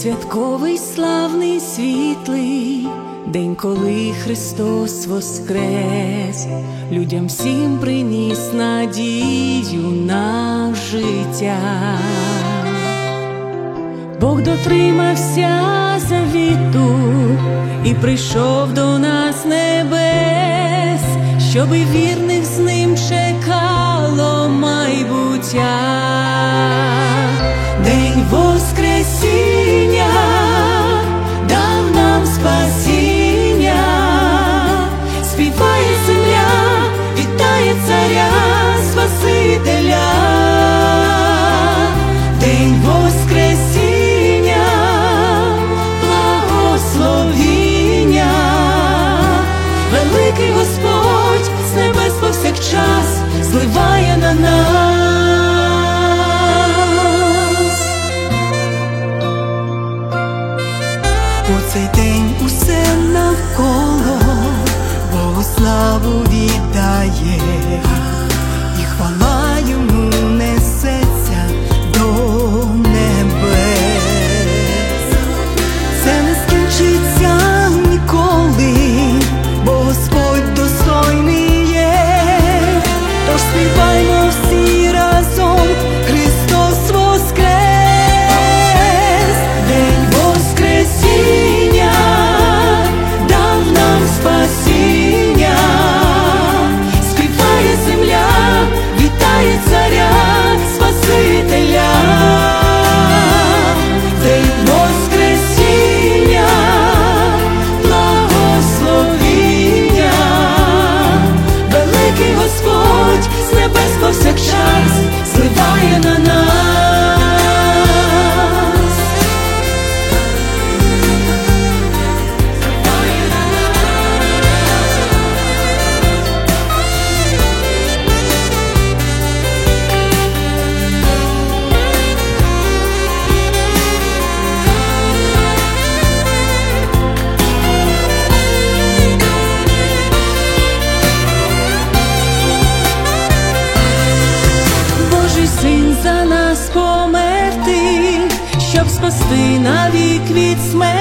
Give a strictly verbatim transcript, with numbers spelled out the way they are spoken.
святковий, славний, світлий день, коли Христос воскрес, людям всім приніс надію на життя. Бог дотримався завіту і прийшов до нас з небес, щоби вірних з ним чекало майбуття. День Воскресіння дав нам спасіння, співає земля, вітає царя Спасителя. День Воскресіння, благословіння, великий Господь з небес повсякчас зливає на нас. У цей день усе навколо Богу славу віддає, і хвала йому несеться до небес. Це не скінчиться ніколи, бо Господь достойний є. Тож співаймо всі разом: Христос воскрес! День Воскресіння дав нам спасіння, співає земля, вітає царя Спасителя. День Воскресіння, благословіння, великий Господь з небес повсякчас зливає на нас. Божий Син за нас померти, щоб спасти навік від смерті.